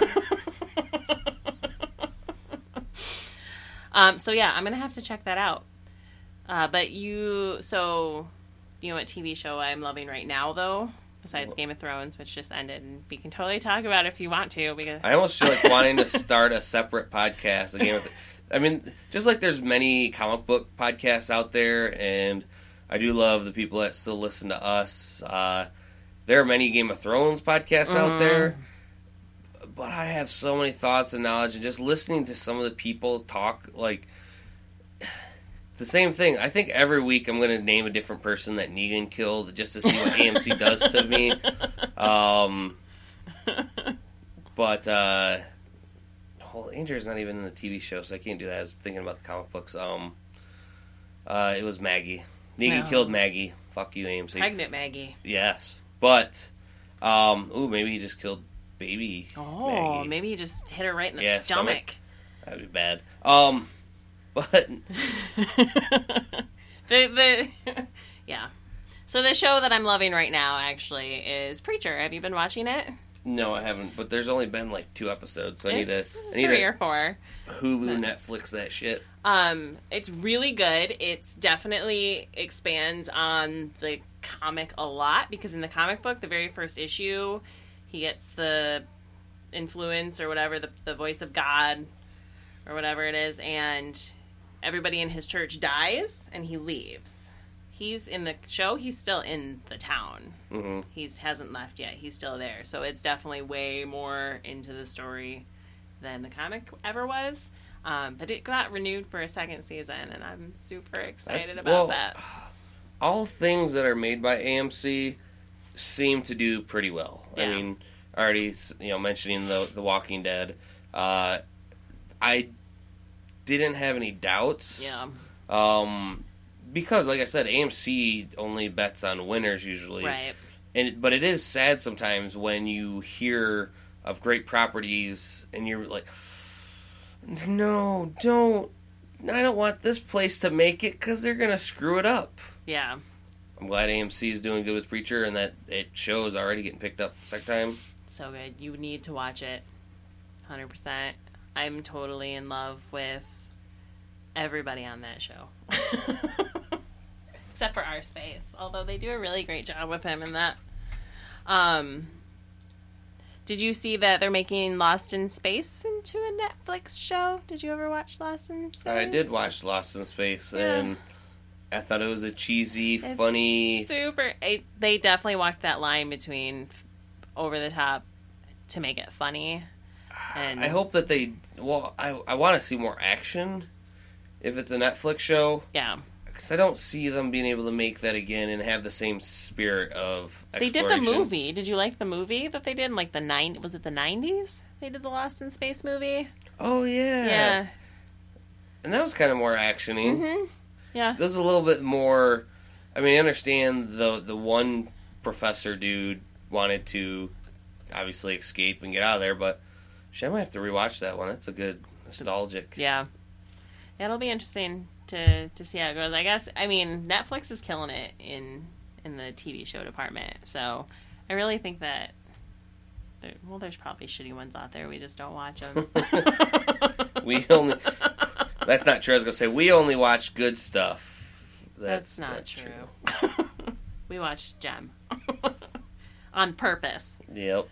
um, so, yeah, I'm going to have to check that out. Uh, but you... So, you know what T V show I'm loving right now, though? Besides Game of Thrones, which just ended. And we can totally talk about it if you want to. Because I almost feel like wanting to start a separate podcast. A Game of Th- I mean, just like there's many comic book podcasts out there, and I do love the people that still listen to us. Uh, there are many Game of Thrones podcasts Mm-hmm. out there, but I have so many thoughts and knowledge, and just listening to some of the people talk, like, it's the same thing. I think every week I'm going to name a different person that Negan killed just to see what A M C does to me. Um, but, uh... well, Andrew's not even in the T V show, so I can't do that. I was thinking about the comic books. Um, uh, it was Maggie. Negan No. killed Maggie. Fuck you, A M C. Pregnant Maggie. Yes, but um, ooh, maybe he just killed baby. Oh, Maggie. maybe you just hit her right in the Yeah, stomach. stomach. That'd be bad. Um, but the the yeah. So the show that I'm loving right now actually is Preacher. Have you been watching it? no, I haven't. But there's only been like two episodes, so I need to. It's I need three to or four. Hulu, Netflix that shit. Um, it's really good. It's definitely expands on the comic a lot, because in the comic book, the very first issue, he gets the influence or whatever, the, the voice of God or whatever it is, and everybody in his church dies, and he leaves. He's in the show, he's still in the town. Mm-hmm. He hasn't left yet. He's still there. So it's definitely way more into the story than the comic ever was. Um, but it got renewed for a second season, and I'm super excited That's- about well, that. All things that are made by A M C seem to do pretty well. I Yeah. mean, already, you know, mentioning the the Walking Dead, uh, I didn't have any doubts. Yeah. Um, because, like I said, A M C only bets on winners usually. Right. And but it is sad sometimes when you hear of great properties and you're like, no, don't. I don't want this place to make it because they're gonna screw it up. Yeah. I'm glad A M C is doing good with Preacher and that it shows already getting picked up second time. So good. You need to watch it. one hundred percent. I'm totally in love with everybody on that show. Except for our space. Although they do a really great job with him in that. Um, did you see that they're making Lost in Space into a Netflix show? Did you ever watch Lost in Space? I did watch Lost in Space Yeah. and I thought it was a cheesy, It's funny. Super. It, they definitely walked that line between f- over the top to make it funny. And I hope that they. Well, I I want to see more action if it's a Netflix show. Yeah. Because I don't see them being able to make that again and have the same spirit of They did exploration. the movie. Did you like the movie that they did in like the nine? Was it the nineties? They did the Lost in Space movie. Oh yeah, Yeah. and that was kind of more actiony. Mhm. Yeah. There was a little bit more. I mean, I understand the the one professor dude wanted to obviously escape and get out of there, but shit, I might have to rewatch that one. That's a good nostalgic. Yeah. It'll be interesting to to see how it goes. I guess. I mean, Netflix is killing it in in the T V show department. So I really think that. There, well, there's probably shitty ones out there. We just don't watch them. We only. That's not true. I was gonna say we only watch good stuff. That's, not true. We watched Gem on purpose. Yep.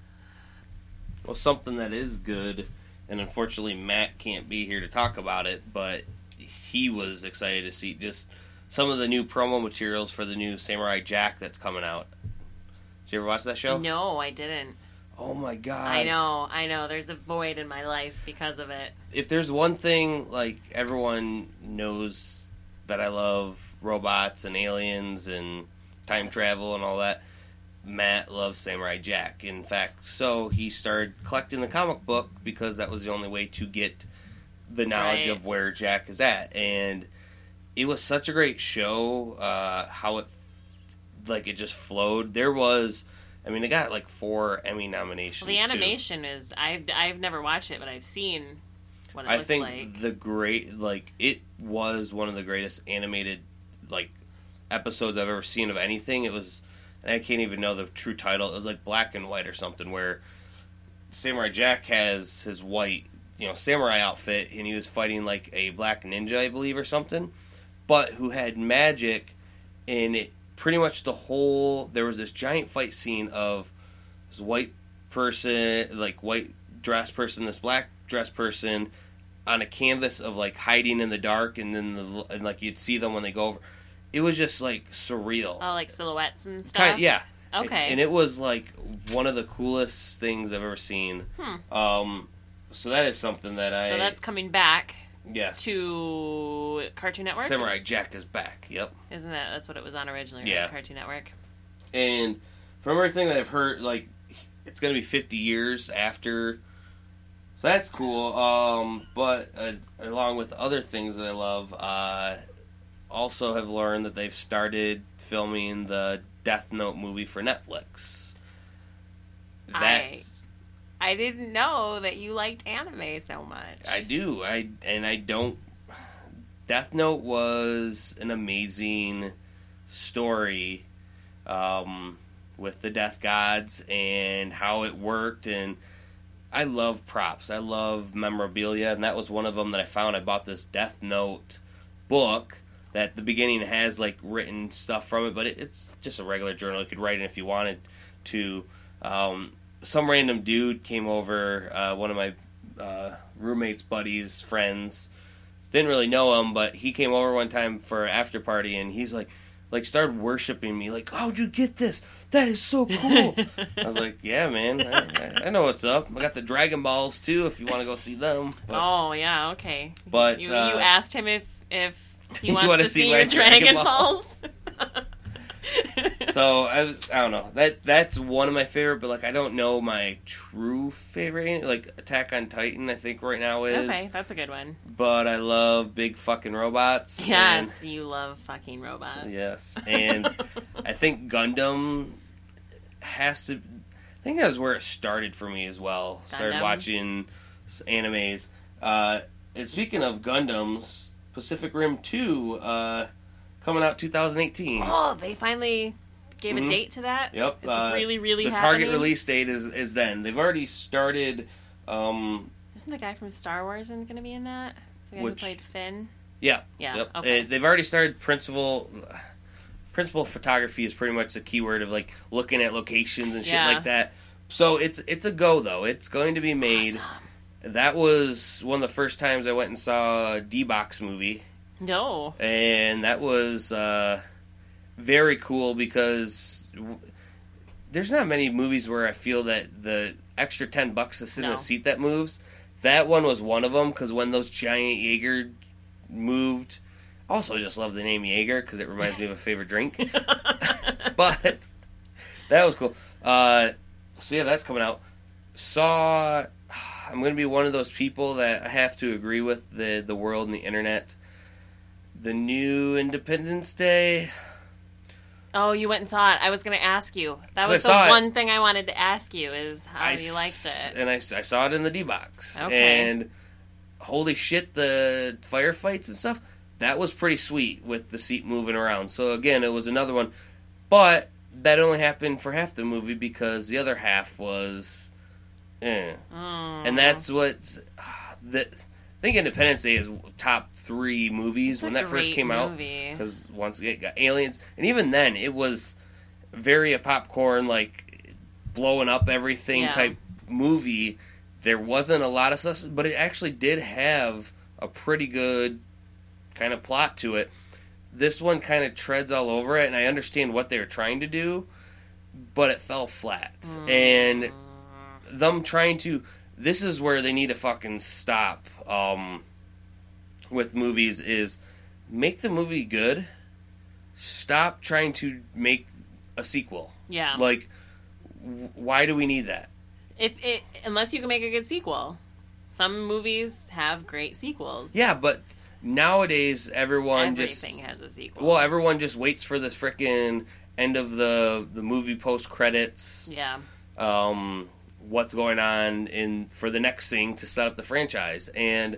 Well, something that is good, and unfortunately Matt can't be here to talk about it, but he was excited to see just some of the new promo materials for the new Samurai Jack that's coming out. Did you ever watch that show? No, I didn't. Oh my god. I know, I know. There's a void in my life because of it. If there's one thing, like, everyone knows that I love robots and aliens and time travel and all that, Matt loves Samurai Jack. In fact, so he started collecting the comic book because that was the only way to get the knowledge Right. of where Jack is at. And it was such a great show, uh, how it, like, it just flowed. There was... I mean, it got like four Emmy nominations. Well, the too. animation is I've I've never watched it, but I've seen what it I looks think like. the great, like, it was one of the greatest animated, like, episodes I've ever seen of anything. It was, and I can't even know the true title. It was like Black and White or something, where Samurai Jack has his white, you know, samurai outfit, and he was fighting like a black ninja, I believe, or something, but who had magic, and it pretty much the whole, there was this giant fight scene of this white person, like white dress person, this black dress person on a canvas of like hiding in the dark, and then the, and like you'd see them when they go over. It was just like surreal. Oh, like silhouettes and stuff. Kind yeah. Okay. And it was like one of the coolest things I've ever seen. Hmm. Um, so that is something that I. So that's coming back yes. to Cartoon Network. Samurai Jack is back. Yep. Isn't that that's what it was on originally? Right? Yeah. Cartoon Network. And from everything that I've heard, like, it's going to be fifty years after. So that's cool. Um, but uh, along with other things that I love, uh, also have learned that they've started filming the Death Note movie for Netflix. That's, I didn't know that you liked anime so much. I do. I and I don't. Death Note was an amazing story, um, with the Death Gods and how it worked, and I love props. I love memorabilia, and that was one of them that I found. I bought this Death Note book that at the beginning has like written stuff from it, but it, it's just a regular journal. You could write it if you wanted to. Um, some random dude came over, uh, one of my uh, roommate's buddies, friends. Didn't really know him, but he came over one time for an after party, and he's like, like started worshiping me, like, "How'd you get this? That is so cool." I was like, "Yeah, man, I, I know what's up. I got the Dragon Balls too, if you want to go see them." But, oh yeah, okay. But you, uh, you asked him if if he You wants wanna to see see my your Dragon Dragon Balls. so I, was, I don't know. That that's one of my favorite, but like I don't know my true favorite. Like Attack on Titan, I think right now is. Okay, that's a good one. But I love big fucking robots. Yes, and, you love fucking robots. yes, and I think Gundam has to. I think that was where it started for me as well. Started Gundam? watching animes. Uh, and speaking of Gundams, Pacific Rim two. Uh, Coming out two thousand eighteen. Oh, they finally gave Mhm. a date to that? Yep. It's uh, really, really The happening. target release date is, is then. They've already started. Um, Isn't the guy from Star Wars going to be in that? The guy Which- who played Finn? yeah. Yeah, Yep. okay. Uh, they've already started principal. Principal photography is pretty much the keyword of like looking at locations and shit Yeah. like that. So it's it's a go though. It's going to be made. Awesome. That was one of the first times I went and saw a D-Box movie. No. And that was uh, very cool because w- there's not many movies where I feel that the extra ten bucks to sit in No. a seat that moves. That one was one of them because when those giant Jaeger moved, also I just love the name Jaeger because it reminds me of a favorite drink. But that was cool. Uh, so yeah, that's coming out. Saw. I'm going to be one of those people that I have to agree with the the world and the internet. The new Independence Day. Oh, you went and saw it. I was going to ask you. That 'Cause was I the saw it. one thing I wanted to ask you is how I you liked s- it. And I, s- I saw it in the D-Box. Okay. And holy shit, the firefights and stuff, that was pretty sweet with the seat moving around. So again, it was another one. But that only happened for half the movie because the other half was... Eh. Oh. And that's what's... The, I think Independence Day is top three movies It's a when that first great came out. movie. Because once again, it got aliens. And even then, it was very a popcorn, like, blowing up everything Yeah. type movie. There wasn't a lot of stuff, but it actually did have a pretty good kind of plot to it. This one kind of treads all over it, and I understand what they were trying to do, but it fell flat. Mm. And them trying to... This is where they need to fucking stop um, with movies is make the movie good. Stop trying to make a sequel. Yeah. Like, w- why do we need that? If it unless you can make a good sequel. Some movies have great sequels. Yeah, but nowadays everyone Everything just... has a sequel. Well, everyone just waits for the frickin' end of the, the movie post-credits. Yeah. Um... what's going on in for the next thing to set up the franchise. And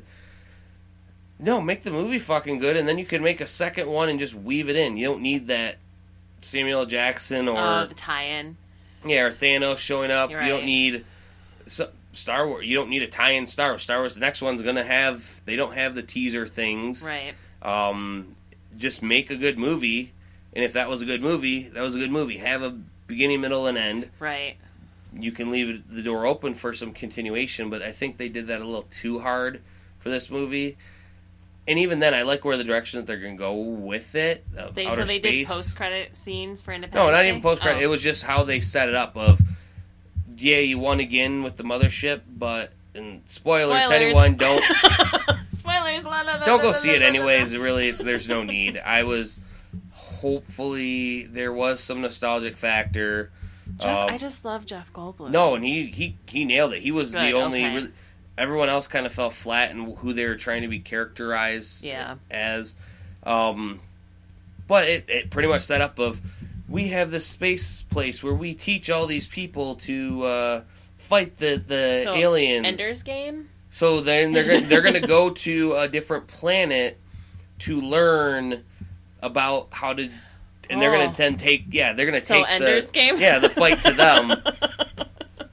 no, make the movie fucking good, and then you can make a second one and just weave it in. You don't need that Samuel L. Jackson or Oh, the tie-in. yeah, or Thanos showing up. You're You don't right. need so, Star Wars. You don't need a tie-in Star Wars. Star Wars. The next one's gonna have. They don't have the teaser things. Right. Um, just make a good movie, and if that was a good movie, that was a good movie. Have a beginning, middle, and end. Right. You can leave the door open for some continuation, but I think they did that a little too hard for this movie. And even then, I like where the direction that they're going to go with it. Of They, outer so they space. did post-credit scenes for Independence No, not Day? even post credit. Oh. It was just how they set it up. Of yeah, you won again with the mothership, but and spoilers, to Spoilers. anyone, don't Spoilers. La, la, la, don't go la, see la, it la, la, anyways. la. Really, it's there's no need. I was hopefully there was some nostalgic factor. Jeff, Um, I just love Jeff Goldblum. No, and he, he, he nailed it. He was the Good, only... okay. Really, everyone else kind of fell flat in who they were trying to be characterized Yeah. as. Um, but it, it pretty much set up of, we have this space place where we teach all these people to uh, fight the, the So, aliens. Ender's Game? So then they're gonna, they're going to go to a different planet to learn about how to... And they're Oh. going to then take... Yeah, they're going to So take Ender's the... Game? Yeah, the fight to them.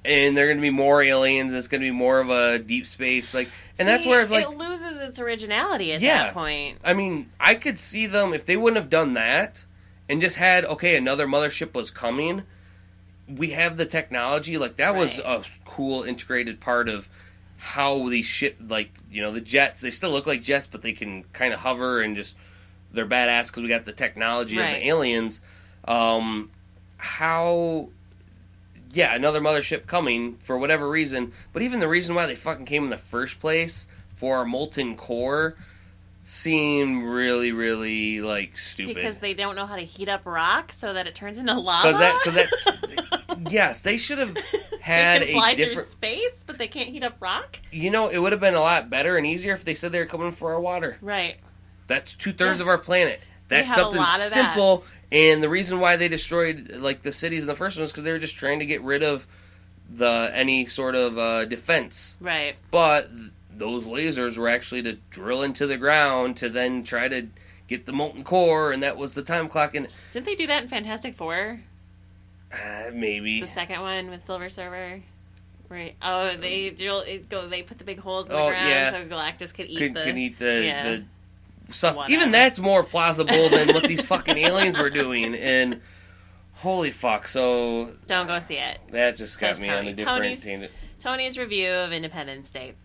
and they're going to be more aliens. It's going to be more of a deep space, like, and See, that's where like it loses its originality at Yeah. that point. I mean, I could see them if they wouldn't have done that and just had okay, another mothership was coming. We have the technology, like that was Right. a cool integrated part of how these ship, like you know, the jets. They still look like jets, but they can kind of hover and just they're badass because we got the technology of Right. the aliens. Um, how, yeah, another mothership coming for whatever reason, but even the reason why they fucking came in the first place for a molten core seemed really, really like stupid. Because they don't know how to heat up rock so that it turns into lava. Because that, cause that, yes, they should have had they can fly a different. through space, but they can't heat up rock. You know, it would have been a lot better and easier if they said they were coming for our water. Right. That's two thirds Yeah. of our planet. They That's have a something lot of that. simple. And the reason why they destroyed like the cities in the first one is because they were just trying to get rid of the any sort of uh, defense. Right. But th- those lasers were actually to drill into the ground to then try to get the molten core, and that was the time clock. And Didn't they do that in Fantastic Four? uh, maybe The second one with Silver Surfer. Right. Oh, they drill. It go. They put the big holes in the Oh, ground yeah. so Galactus could eat can, the. can eat the, yeah. the sus- Whatever. even that's more plausible than what these fucking aliens were doing. And holy fuck! So Don't go see it. that just got Says me on Tony. a different Tony's- tangent. Tony's review of Independence Day.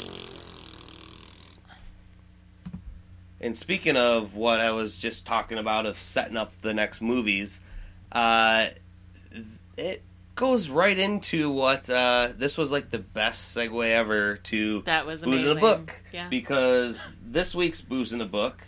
And speaking of what I was just talking about of setting up the next movies, uh, it goes right into what uh, this was like the best segue ever to That was Booze amazing. in a Book. Yeah. Because this week's Booze in a Book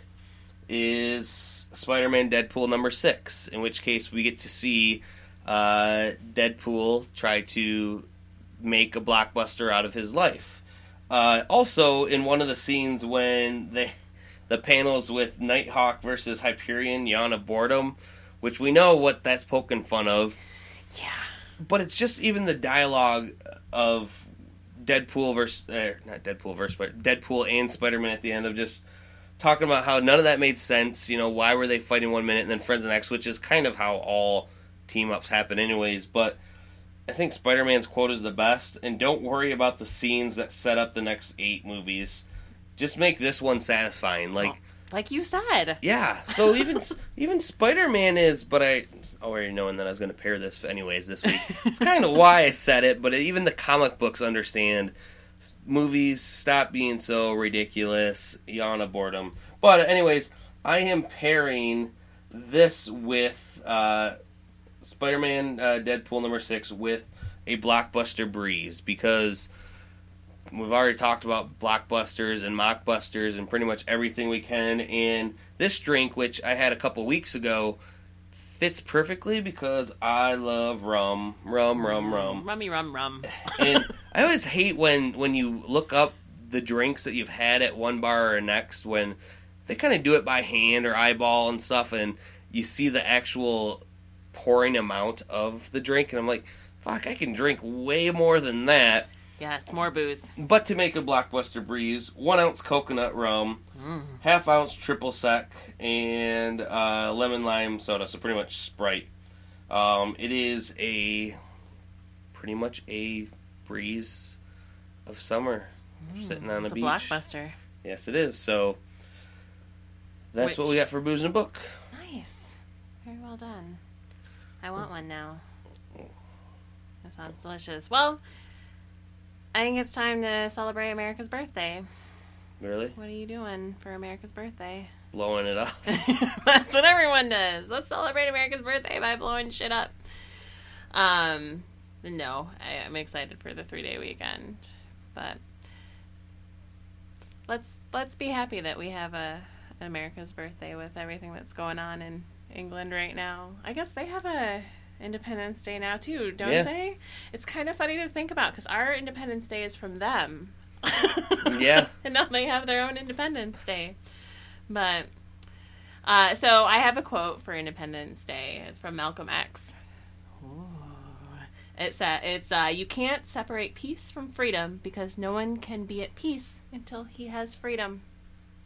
is Spider-Man Deadpool number six, in which case we get to see uh, Deadpool try to make a blockbuster out of his life. Uh, also, in one of the scenes when they, the panels with Nighthawk versus Hyperion, Yawn of Boredom, which we know what that's poking fun of. Yeah. But it's just even the dialogue of Deadpool versus uh, not Deadpool versus but Deadpool and Spider-Man at the end of just talking about how none of that made sense. You know, why were they fighting one minute and then friends the next, which is kind of how all team ups happen, anyways. But I think Spider-Man's quote is the best, and don't worry about the scenes that set up the next eight movies. Just make this one satisfying. Like. Like you said. Yeah, so even even Spider-Man is, but I already knowing that I was going to pair this anyways this week. It's kind of why I said it, but even the comic books understand movies stop being so ridiculous, yawn of boredom. But anyways, I am pairing this with uh, Spider-Man uh, Deadpool number six with a blockbuster breeze because we've already talked about blockbusters and mockbusters and pretty much everything we can. And this drink, which I had a couple weeks ago, fits perfectly because I love rum, rum, rum, rum. Rummy rum rum. And I always hate when, when you look up the drinks that you've had at one bar or next when they kind of do it by hand or eyeball and stuff, and you see the actual pouring amount of the drink, and I'm like, fuck, I can drink way more than that. Yes, more booze. But to make a blockbuster breeze, one ounce coconut rum, Mm. half ounce triple sec, and uh, lemon lime soda, so pretty much Sprite. Um, it is a pretty much a breeze of summer, sitting on It's a a beach. blockbuster. Yes, it is. So that's Which- what we got for Booze in a Book. Nice. Very well done. I want one now. That sounds delicious. Well, I think it's time to celebrate America's birthday. Really, What are you doing for America's birthday? blowing it up. That's what everyone does. Let's celebrate America's birthday by blowing shit up. Um, no, I, I'm excited for the three day weekend, but let's let's be happy that we have a an America's birthday with everything that's going on in England right now. I guess they have a Independence Day now too, don't Yeah. they? It's kind of funny to think about because our Independence Day is from them. Yeah. And now they have their own Independence Day. But, uh, so I have a quote for Independence Day. It's from Malcolm X. Ooh. It's, uh, it's uh, you can't separate peace from freedom because no one can be at peace until he has freedom.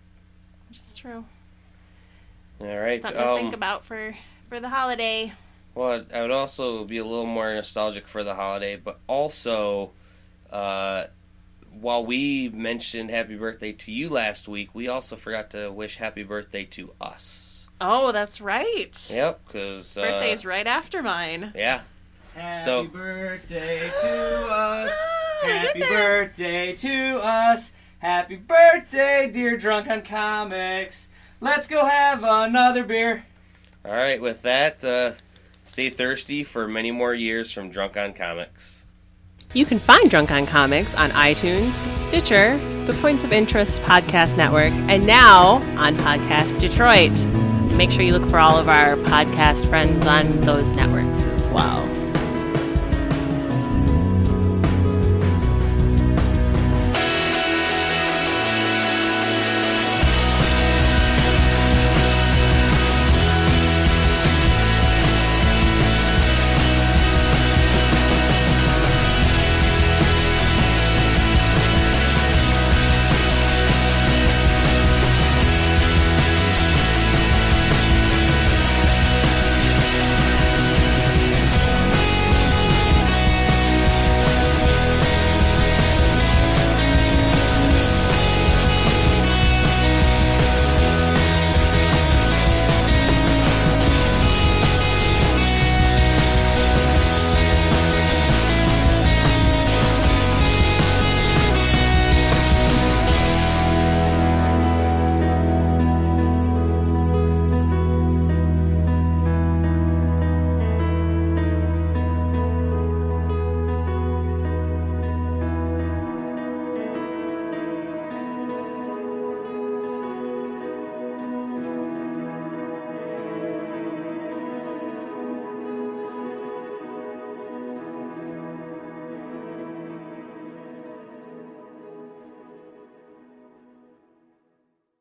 Which is true. All right. Something to um, think about for, for the holiday. Well, I would also be a little more nostalgic for the holiday, but also, uh, while we mentioned happy birthday to you last week, we also forgot to wish happy birthday to us. Oh, that's right. Yep, because... Uh, Birthday's right after mine. Yeah. Happy So- birthday to us. Oh, my Happy goodness. birthday to us. Happy birthday, dear Drunk on Comics. Let's go have another beer. All right, with that, uh, stay thirsty for many more years from Drunk on Comics. You can find Drunk on Comics on iTunes, Stitcher, the Points of Interest Podcast Network, and now on Podcast Detroit. Make sure you look for all of our podcast friends on those networks as well.